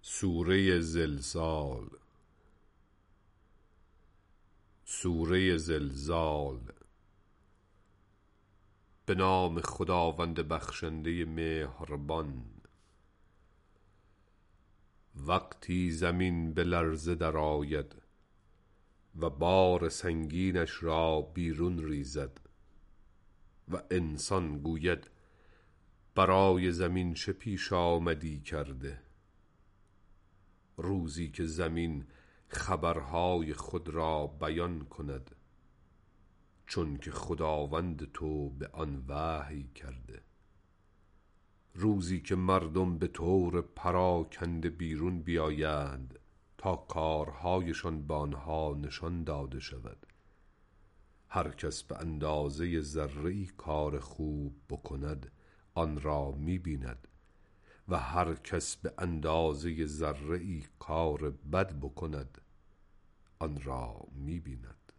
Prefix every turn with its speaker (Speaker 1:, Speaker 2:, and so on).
Speaker 1: سوره زلزال. سوره زلزال. به نام خداوند بخشنده مهربان. وقتی زمین به لرزه در آید و بار سنگینش را بیرون ریزد و انسان گوید برای زمین چه پیش آمدی کرده. روزی که زمین خبرهای خود را بیان کند، چون که خداوند تو به آن وحی کرده. روزی که مردم به طور پراکنده بیرون بیایند تا کارهایشان به آنها نشان داده شود. هر کس به اندازه ذره‌ای کار خوب بکند آن را می بیند و هر کس به اندازه ذره‌ای کار بد بکند آن را می بیند.